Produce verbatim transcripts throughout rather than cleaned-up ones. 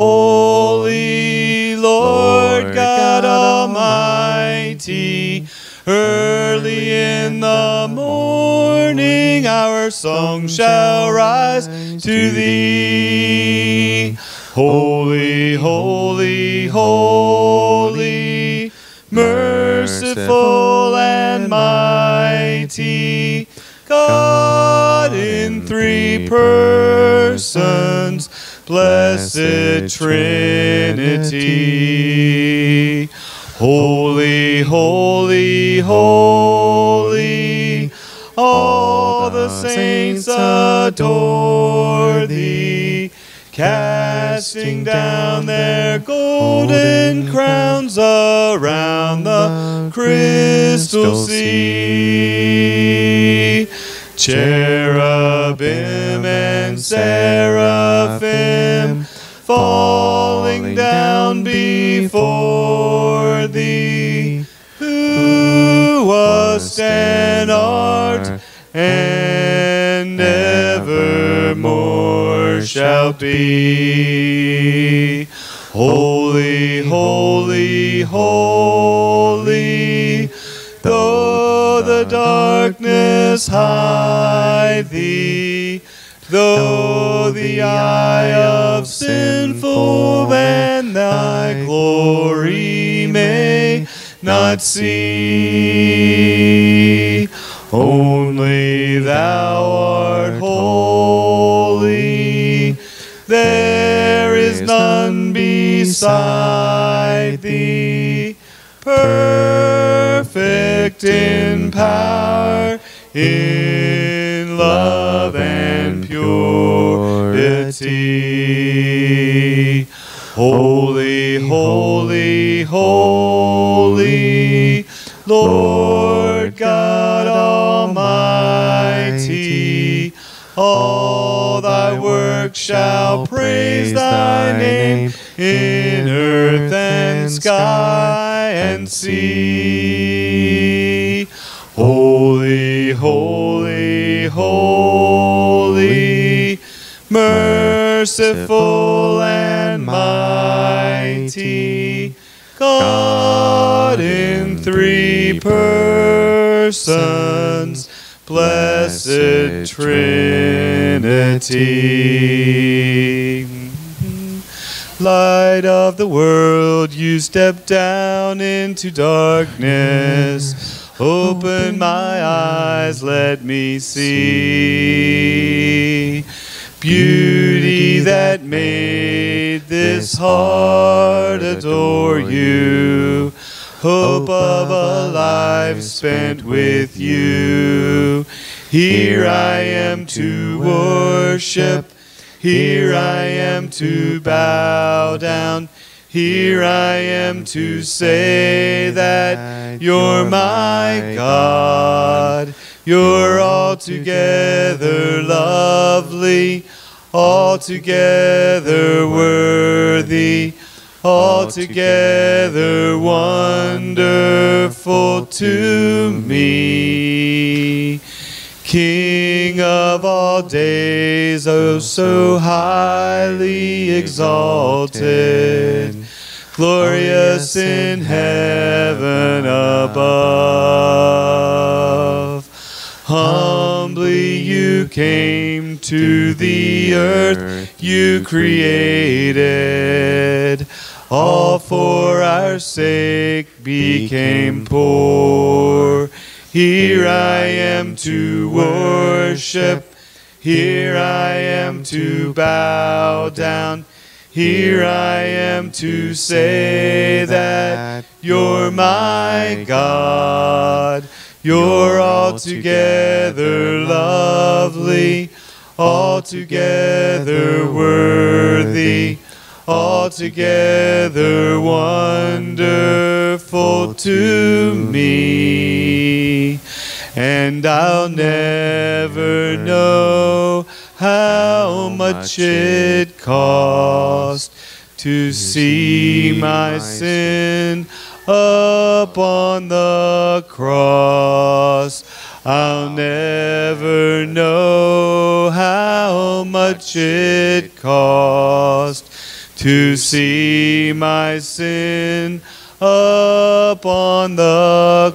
Holy Lord God Almighty, early in the morning our song shall rise to thee. Holy, holy, holy, merciful and mighty, God in three persons, blessed Trinity. Holy, holy, holy, all the saints adore thee, casting down their golden crowns around the crystal sea. Cherubim and seraphim falling down before thee, who wast and art and evermore shall be. Holy, holy, holy, though the darkness hide thee, though the eye of sinful man thy glory may not see, only thou art holy, there is none beside thee, perfect in power, in love and purity. Holy, holy, holy, Lord God Almighty, all thy works shall praise thy name in earth and sky and sea. Holy, holy, holy, merciful and mighty, God in three persons, blessed Trinity. Light of the world, you step down into darkness. Open my eyes, let me see beauty that made this heart adore you. Hope of a life spent with you. Here I am to worship. Here I am to bow down. Here I am to say that you're my God. You're altogether lovely, altogether worthy, altogether wonderful to me. King of all days, oh so highly exalted, glorious in heaven above. Humbly you came to the earth you created, all for our sake became poor. Here I am to worship, here I am to bow down, here I am to say that you're my God. You're altogether lovely, altogether worthy, altogether wonderful to me. And I'll never know how much it cost to see my sin upon the cross. I'll never know how much it cost to see my sin upon the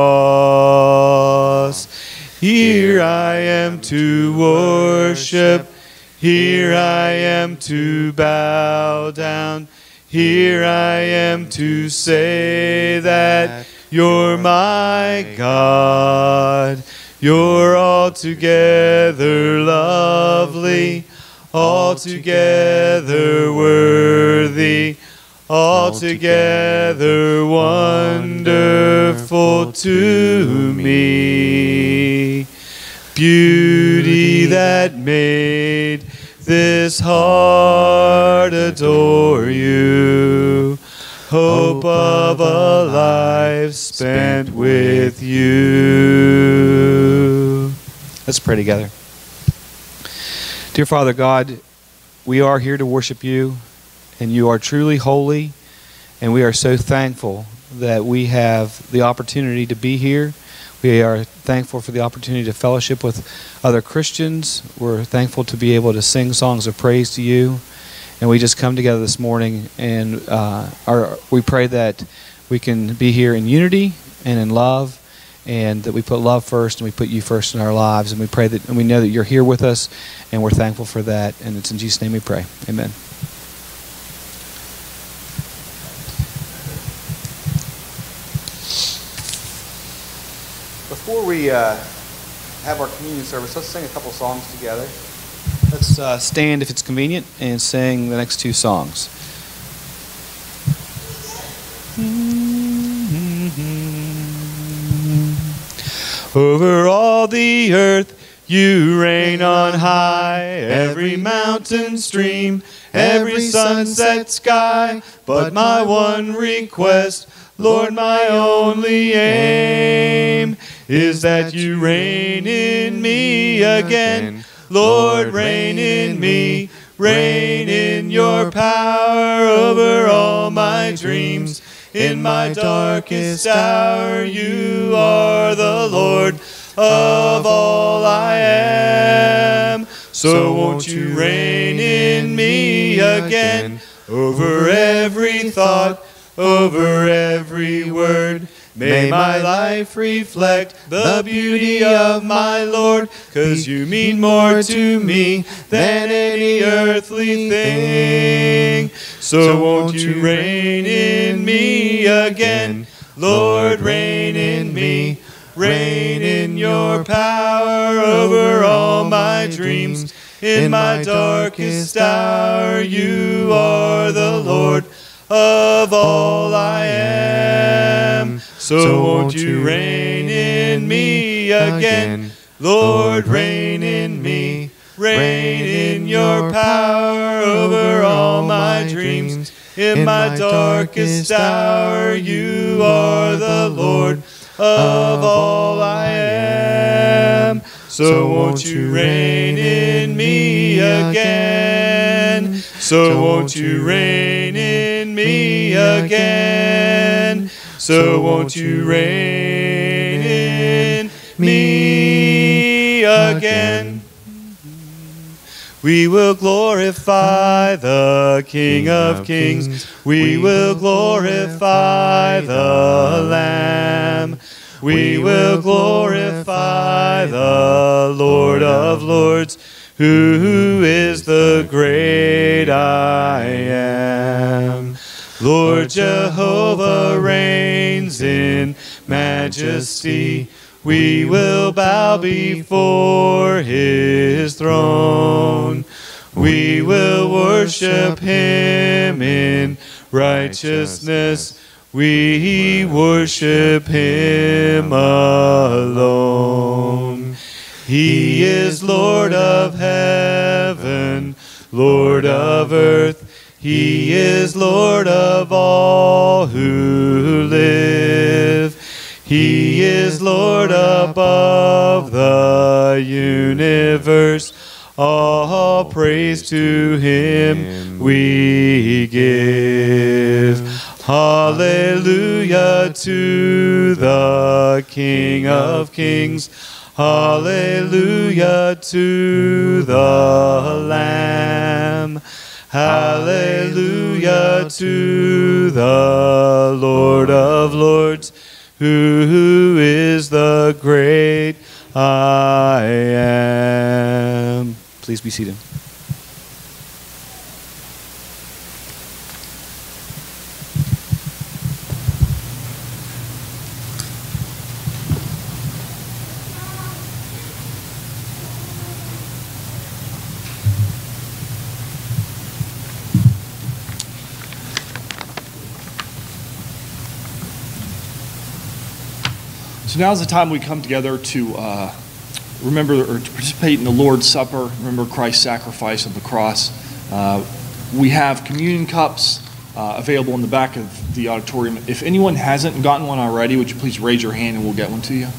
cross. Here I am to worship, here I am to bow down, here I am to say that you're my God. You're altogether lovely, altogether worthy, altogether wonderful to me. Beauty that made this heart adore you, hope of a life spent with you. Let's pray together. Dear Father God, we are here to worship you, and you are truly holy, and we are so thankful that we have the opportunity to be here. We are thankful for the opportunity to fellowship with other Christians. We're thankful to be able to sing songs of praise to you. And we just come together this morning, and uh, our, we pray that we can be here in unity and in love, and that we put love first and we put you first in our lives. And we pray that, and we know that you're here with us, and we're thankful for that. And it's in Jesus' name we pray. Amen. Before we uh, have our communion service, let's sing a couple songs together. Let's uh, stand if it's convenient and sing the next two songs. Over all the earth you reign on high, every mountain stream, every sunset sky. But my one request, Lord, my only aim, is that you reign in me again. Lord, reign in me, reign in your power over all my dreams. In my darkest hour, you are the Lord of all I am. So won't you reign in me again, over every thought, over every word. May my life reflect the beauty of my Lord, 'cause you mean more to me than any earthly thing. So won't you reign in me again, Lord, reign in me, reign in your power over all my dreams. In my darkest hour, you are the Lord of all I am. So won't you reign in me again, Lord, reign in me, reign in your power over all my dreams. In my darkest hour, you are the Lord of all I am. So won't you reign in me again, so won't you reign in me again, so won't you reign in me again. We will glorify the King of Kings. We will glorify the Lamb. We will glorify the Lord of Lords, who is the great I am. Lord Jehovah reigns in majesty. We will bow before his throne. We will worship him in righteousness. We worship him alone. He is Lord of heaven, Lord of earth. He is Lord of all who live. He is Lord above the universe. All praise to him we give. Hallelujah to the King of Kings. Hallelujah to the Lamb. Hallelujah Hallelujah to the Lord of Lords, who is the great I am. Please be seated. So now is the time we come together to uh, remember or to participate in the Lord's Supper, remember Christ's sacrifice on the cross. Uh, we have communion cups uh, available in the back of the auditorium. If anyone hasn't gotten one already, would you please raise your hand and we'll get one to you?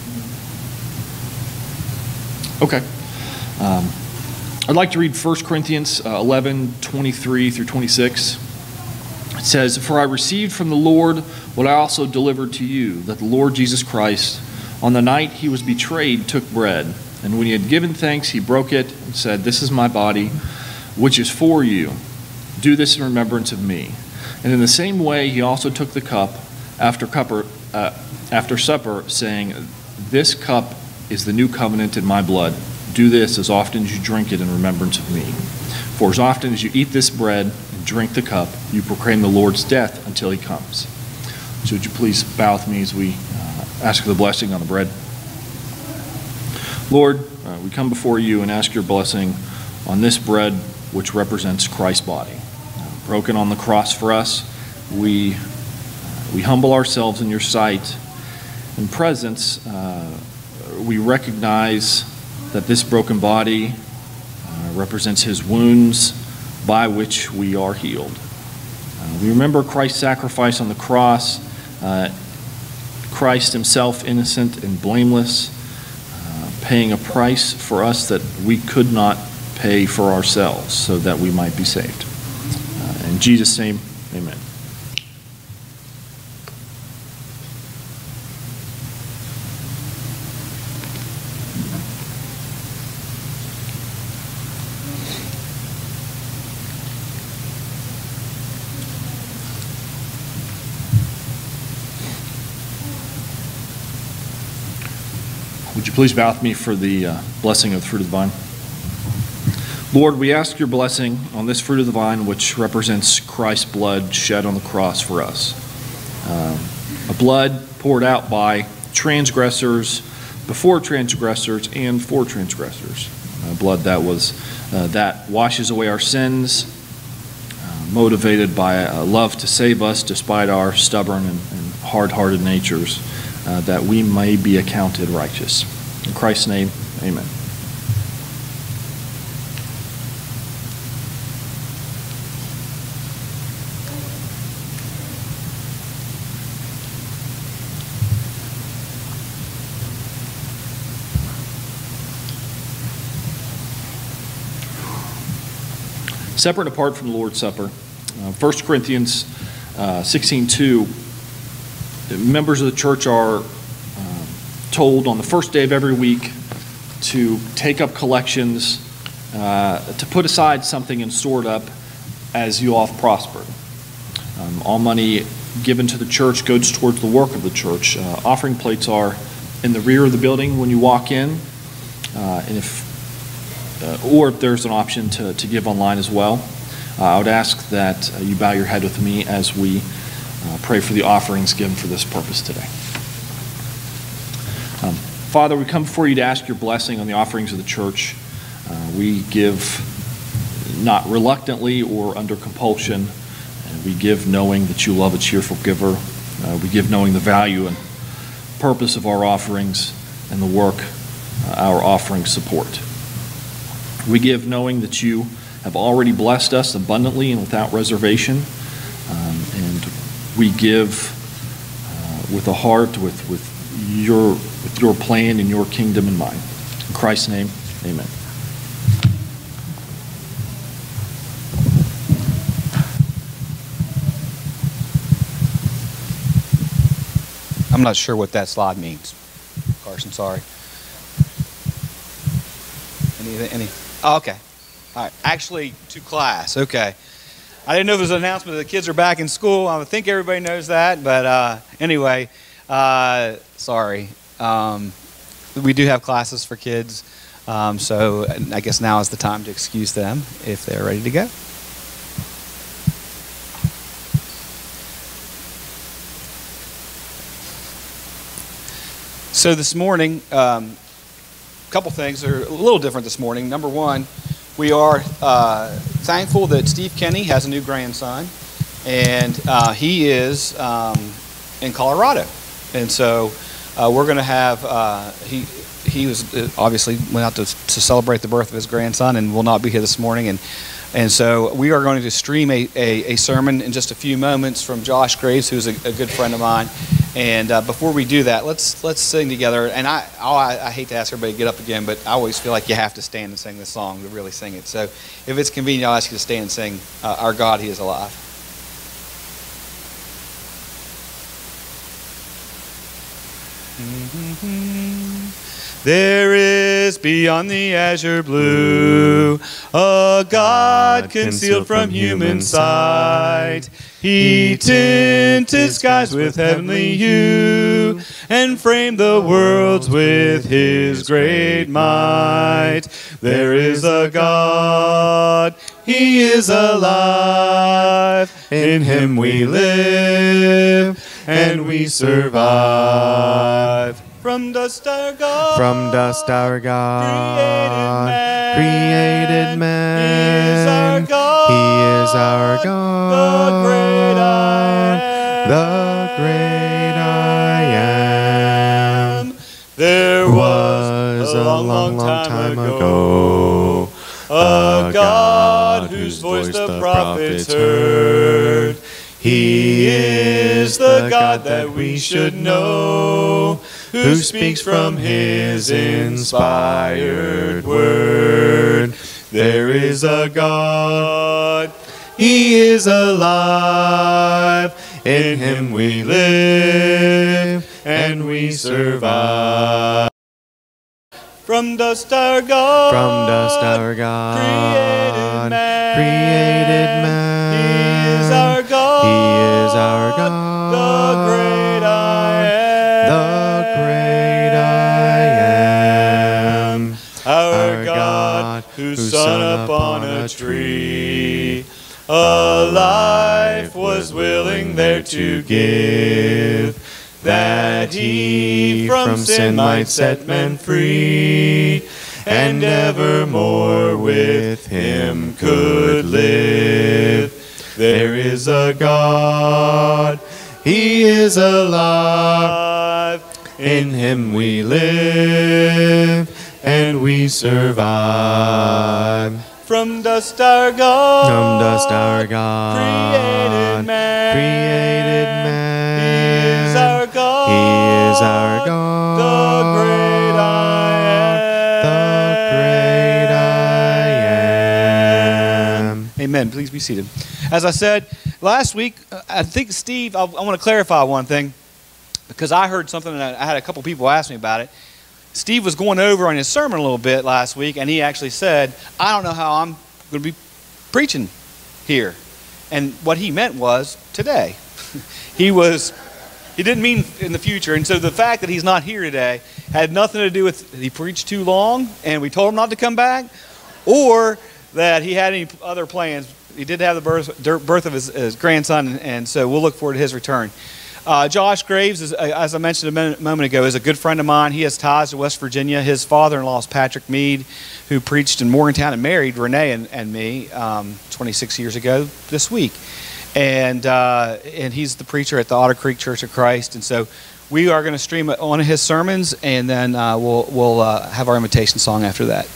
Okay. Um, I'd like to read First Corinthians uh, eleven, twenty-three through twenty-six. It says, "For I received from the Lord what I also delivered to you, that the Lord Jesus Christ, on the night he was betrayed, took bread. And when he had given thanks, he broke it and said, 'This is my body, which is for you. Do this in remembrance of me.' And in the same way, he also took the cup after, cupper, uh, after supper, saying, 'This cup is the new covenant in my blood. Do this as often as you drink it in remembrance of me. For as often as you eat this bread and drink the cup, you proclaim the Lord's death until he comes.'" So would you please bow with me as we uh, ask for the blessing on the bread. Lord, uh, we come before you and ask your blessing on this bread which represents Christ's body. Uh, broken on the cross for us, we, uh, we humble ourselves in your sight. In presence, uh, we recognize that this broken body uh, represents his wounds by which we are healed. Uh, we remember Christ's sacrifice on the cross, uh, Christ himself innocent and blameless, uh, paying a price for us that we could not pay for ourselves so that we might be saved. Uh, in Jesus' name, amen. Would you please bow with me for the uh, blessing of the fruit of the vine? Lord, we ask your blessing on this fruit of the vine, which represents Christ's blood shed on the cross for us. Um, a blood poured out by transgressors, before transgressors, and for transgressors. A blood that was uh, that washes away our sins, uh, motivated by a love to save us despite our stubborn and, and hard-hearted natures. Uh, that we may be accounted righteous. In Christ's name, amen. Separate and apart from the Lord's Supper, uh, First Corinthians uh, sixteen two, members of the church are uh, told on the first day of every week to take up collections, uh, to put aside something and store it up as you all have prospered. Um, all money given to the church goes towards the work of the church. Uh, offering plates are in the rear of the building when you walk in, uh, and if uh, or if there's an option to, to give online as well. Uh, I would ask that uh, you bow your head with me as we Uh, pray for the offerings given for this purpose today. Um, Father, we come before you to ask your blessing on the offerings of the church. Uh, we give not reluctantly or under compulsion. And we give knowing that you love a cheerful giver. Uh, we give knowing the value and purpose of our offerings and the work uh, our offerings support. We give knowing that you have already blessed us abundantly and without reservation. Um, and we give uh, with a heart, with, with, your, with your plan and your kingdom in mind. In Christ's name, amen. I'm not sure what that slide means. Carson, sorry. Anything? Any? Oh, okay. All right. Actually, to class. Okay. I didn't know there was an announcement that the kids are back in school. I think everybody knows that, but uh, anyway, uh, sorry. Um, we do have classes for kids, um, so I guess now is the time to excuse them if they're ready to go. So this morning, um, a couple things are a little different this morning. Number one, we are uh, thankful that Steve Kenny has a new grandson, and uh, he is um, in Colorado. And so uh, we're going to have, uh, he he was obviously went out to, to celebrate the birth of his grandson and will not be here this morning. And and so we are going to stream a, a, a sermon in just a few moments from Josh Graves, who's a, a good friend of mine. And uh, before we do that, let's let's sing together. And I, I I hate to ask everybody to get up again, but I always feel like you have to stand and sing this song to really sing it. So if it's convenient, I'll ask you to stand and sing uh, Our God, He is Alive. There is beyond the azure blue a God concealed from human sight. He tinted skies with heavenly hue and framed the worlds with His great might. There is a God, He is alive. In Him we live and we survive. From dust our God, from dust our God, created man, created man. He is our God, He is our God, the great I am, the great I am. There was a long, long, long time ago a God whose voice the prophets heard. He is the God that we should know, who speaks from His inspired word. There is a God, He is alive. In Him we live and we survive. From dust our God, from dust our God, created man, created man. He is our God, He is our God, the great I am, the great I am. Our, Our God, God, whose whose Son Son upon a tree, a life was willing there to give, that He from sin might set men free, and evermore with Him could live. There is a God, He is alive. In Him we live and we survive. From dust our God, from dust our God, created man, created man. He is our God, He is our God, the great I am, the great I am. Amen. Please be seated. As I said last week, I think Steve, I, I want to clarify one thing, because I heard something and I had a couple people ask me about it. Steve was going over on his sermon a little bit last week, and he actually said, I don't know how I'm going to be preaching here. And what he meant was today. he was, he didn't mean in the future. And so the fact that he's not here today had nothing to do with he preached too long and we told him not to come back, or that he had any other plans. He did have the birth, birth of his, his grandson, and, and so we'll look forward to his return. Uh, Josh Graves, is, as I mentioned a minute, moment ago, is a good friend of mine. He has ties to West Virginia. His father-in-law is Patrick Mead, who preached in Morgantown and married Renee and, and me um, twenty-six years ago this week. And uh, and he's the preacher at the Otter Creek Church of Christ. And so we are going to stream one of his sermons, and then uh, we'll, we'll uh, have our invitation song after that.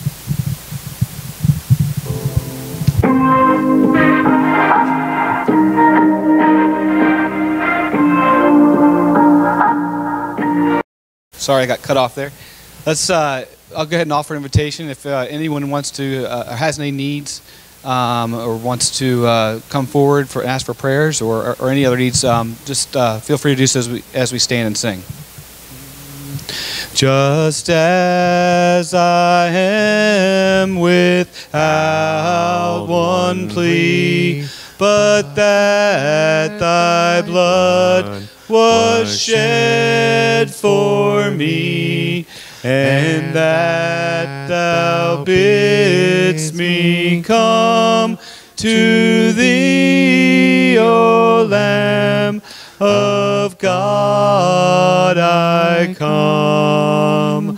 Sorry, I got cut off there. Let's. Uh, I'll go ahead and offer an invitation if uh, anyone wants to, uh, or has any needs, um, or wants to uh, come forward for ask for prayers, or, or, or any other needs. Um, just uh, feel free to do so as we as we stand and sing. Just as I am without one plea, but that thy blood was shed for me, and that thou bidst me come to thee, O Lamb of God. I come,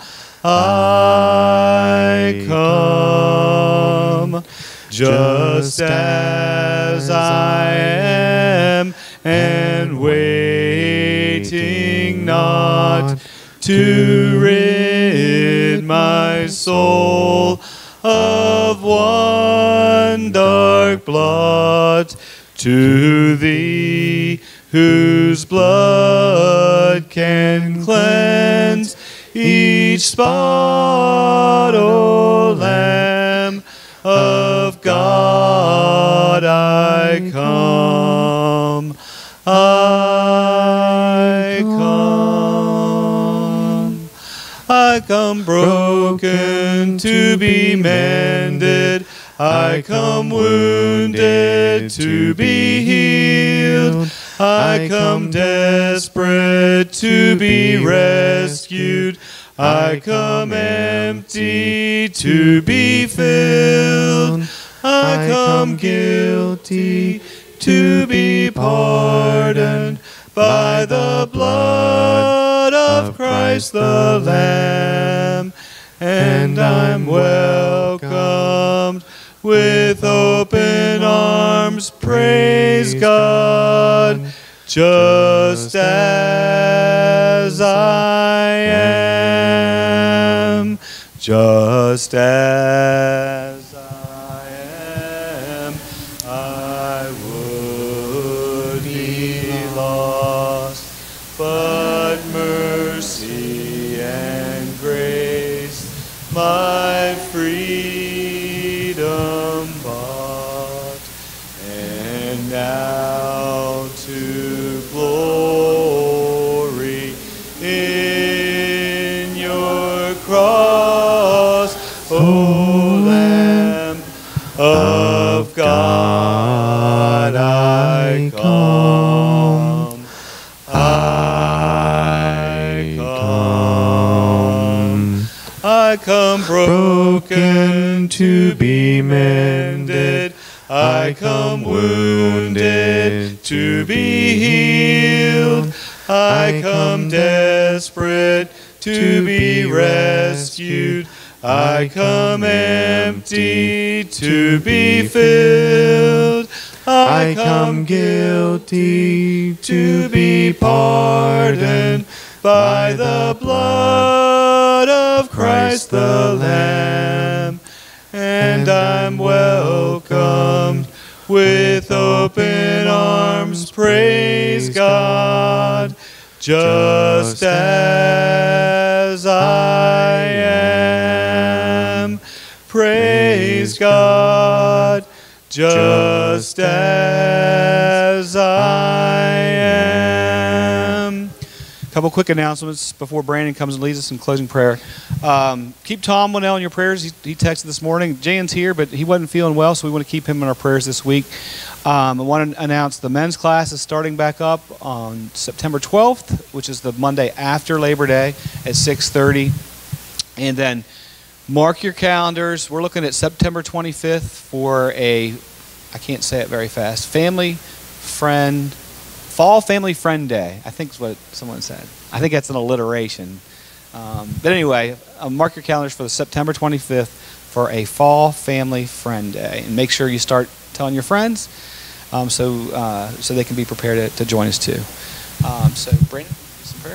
I come, just as I am, and waiting not to rid my soul of one dark blot, to thee whose blood can cleanse each spot, O Lamb of God. I come, I come, I come broken to be mended, I come wounded to be healed, I come desperate to be rescued, I come empty to be filled, I come guilty to be pardoned by the blood of Christ the Lamb, and I'm welcomed with open arms. Praise God, just as I am, just as I am, I would be lost, but mercy and grace my freedom bought, and now to glory in your cross, O Lamb of God. I come, I come, I come broken to be mended, I come wounded to be healed, I come desperate to be rescued, I come empty to be filled, I come guilty to be pardoned by the blood of Christ the Lamb, and I'm welcomed with open arms. Praise God, just as I am. Praise God, just as I am. A couple quick announcements before Brandon comes and leads us in closing prayer. Um, keep Tom Winnell in your prayers. He, he texted this morning. Jan's here, but he wasn't feeling well, so we want to keep him in our prayers this week. Um, I want to announce the men's class is starting back up on September twelfth, which is the Monday after Labor Day at six thirty. And then mark your calendars. We're looking at September twenty-fifth for a, I can't say it very fast, family friend, Fall Family Friend Day, I think is what someone said. I think that's an alliteration. Um, but anyway, uh, mark your calendars for the September twenty-fifth for a Fall Family Friend Day. And make sure you start telling your friends um, so uh, so they can be prepared to, to join us too. Um, so, Brandon, some prayer?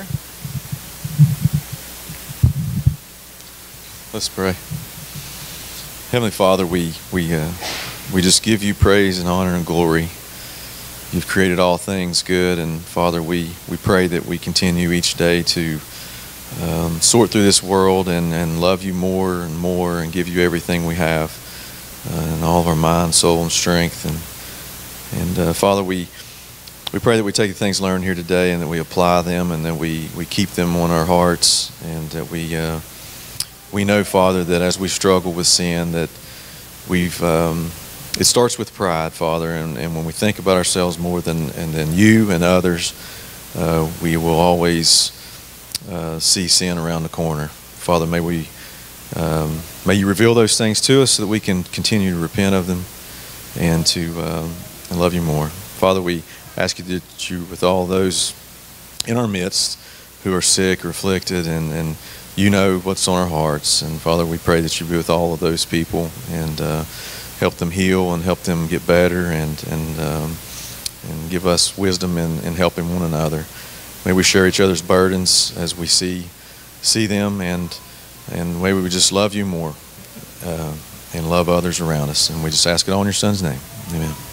Let's pray. Heavenly Father, we we uh, we just give you praise and honor and glory. You've created all things good, and Father, we, we pray that we continue each day to um, sort through this world and, and love you more and more and give you everything we have uh, in all of our mind, soul, and strength. And and uh, Father, we we pray that we take the things learned here today and that we apply them and that we, we keep them on our hearts, and that we uh, we know, Father, that as we struggle with sin, that we've um, it starts with pride, Father, and, and when we think about ourselves more than and than you and others, uh, we will always uh, see sin around the corner. Father, may we um, may you reveal those things to us so that we can continue to repent of them and to um, and love you more. Father, we ask you that you, with all those in our midst who are sick or afflicted, and, and you know what's on our hearts. And Father, we pray that you be with all of those people and uh, help them heal and help them get better, and and um, and give us wisdom in, in helping one another. May we share each other's burdens as we see see them, and and may we just love you more uh, and love others around us. And we just ask it all in your Son's name. Amen.